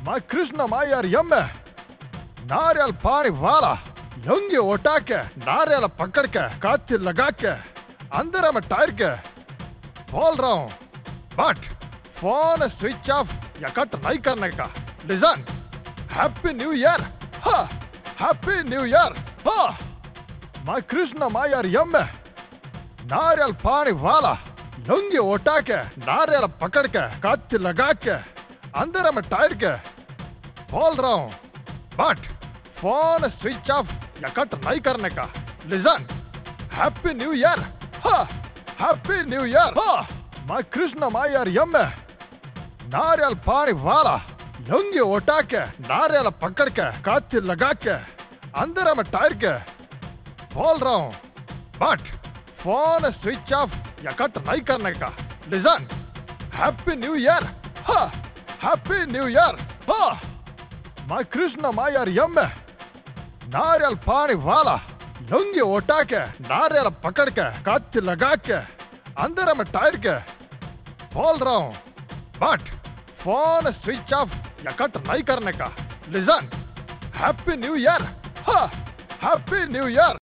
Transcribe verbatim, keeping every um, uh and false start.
मैं कृष्ण मायर यम्मे नारियल पानी वाला लुंगी उठा के नारियल पकड़ के कांच लगा के अंदर में टायर के बोल रहा हूँ, बट फोन स्विच ऑफ या कट नहीं करने का। लिसन, हैप्पी न्यू ईयर, हाँ हैप्पी न्यू ईयर। हाँ, मैं कृष्ण मायर यम्मे नारियल पानी वाला लुंगी उठा के नारियल पकड़ के कांच लगा के अंदर में टायर के बोल रहा हूँ, बट फोन स्विच ऑफ या कट नहीं करने का। लिसन, हैप्पी न्यू ईयर, हाँ हैप्पी न्यू ईयर। हाँ, मैं कृष्ण मायर यम्मे नारियल पानी वाला लुंगी उठा के नारियल पकड़ के कांच लगा के अंदर में टायर के बोल रहा हूँ, बट फोन स्विच ऑफ या कट नहीं करने का। लिसन, हैप्पी न्यू ईयर, हाँ हैप्पी न्यू ईयर। हाँ, मैं कृष्ण मायर यम्मे नारियल पानी वाला लुंगी उठा के नारियल पकड़ के कांच लगा के अंदर में टायर के बोल रहा हूँ, बट फोन स्विच ऑफ या कट नहीं करने का। लिसन, हैप्पी न्यू ईयर, हाँ हैप्पी न्यू ईयर।